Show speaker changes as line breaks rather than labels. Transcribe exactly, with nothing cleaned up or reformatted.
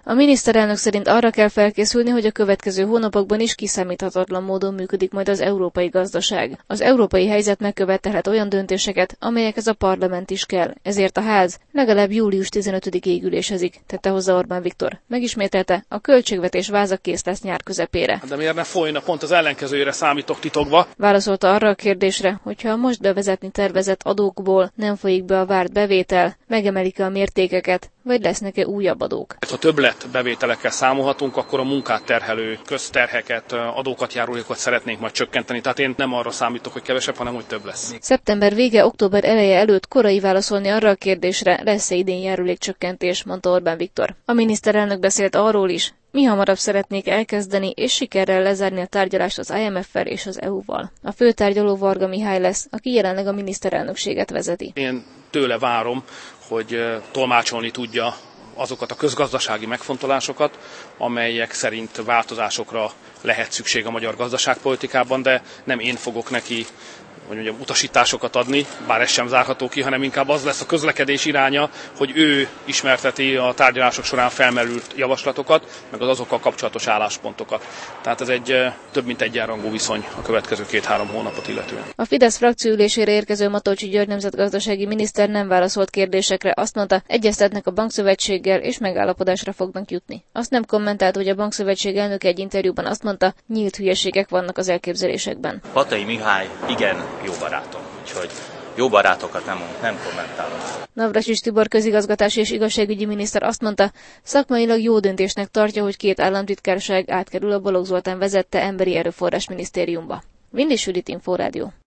A miniszterelnök szerint arra kell felkészülni, hogy a következő hónapokban is kiszámíthatatlan módon működik majd az európai gazdaság. Az európai helyzet megkövetelhet olyan döntéseket, amelyekhez a parlament is kell, ezért a ház legalább július tizenötödikéig ülésezik, tette hozzá Orbán Viktor. Megismételte, a költségvetés váza kész lesz nyár közepére.
De miért ne folyna, pont az ellenkezőjére számítok titokba?
Válaszolta arra a kérdésre, hogyha a most bevezetni tervezett adókból nem folyik be a várt bevétel, megemelik-e a mértékeket, vagy lesznek-e újabb adók.
Ha többlet bevételekkel számolhatunk, akkor a munkát terhelő közterheket, adókat, járulékokat szeretnénk majd csökkenteni. Tehát én nem arra számítok, hogy kevesebb, hanem hogy több lesz.
Szeptember vége, október eleje előtt korai válaszolni arra a kérdésre, lesz-e idén járulékcsökkentés, mondta Orbán Viktor. A miniszterelnök beszélt arról is, mi hamarabb szeretnék elkezdeni és sikerrel lezárni a tárgyalást az I M F-fel és az E U-val. A főtárgyaló Varga Mihály lesz, aki jelenleg a miniszterelnökséget vezeti.
Én tőle várom, hogy tolmácsolni tudja azokat a közgazdasági megfontolásokat, amelyek szerint változásokra lehet szükség a magyar gazdaságpolitikában, de nem én fogok neki hogy mondjam, utasításokat adni, bár ez sem zárható ki, hanem inkább az lesz a közlekedés iránya, hogy ő ismerteti a tárgyalások során felmerült javaslatokat, meg az azokkal kapcsolatos álláspontokat. Tehát ez egy több mint egyenrangú viszony a következő két-három hónapot illetően.
A Fidesz frakcióülésére érkező Matolcsy György nemzetgazdasági miniszter nem válaszolt kérdésekre, azt mondta, egyeztetnek a bankszövetséggel és megállapodásra fognak jutni. Azt nem kommentált, hogy a bankszövetség elnöke egy interjúban azt mondta, nyílt hülyeségek vannak az elképzelésekben.
Patay Mihály igen jó barátom, úgyhogy jó barátokat nem, nem kommentálom.
Navracsics Tibor közigazgatási és igazságügyi miniszter azt mondta, szakmailag jó döntésnek tartja, hogy két államtitkárság átkerül a Balogh Zoltán vezette emberi erőforrás minisztériumba. Vindis Judit, Inforádió.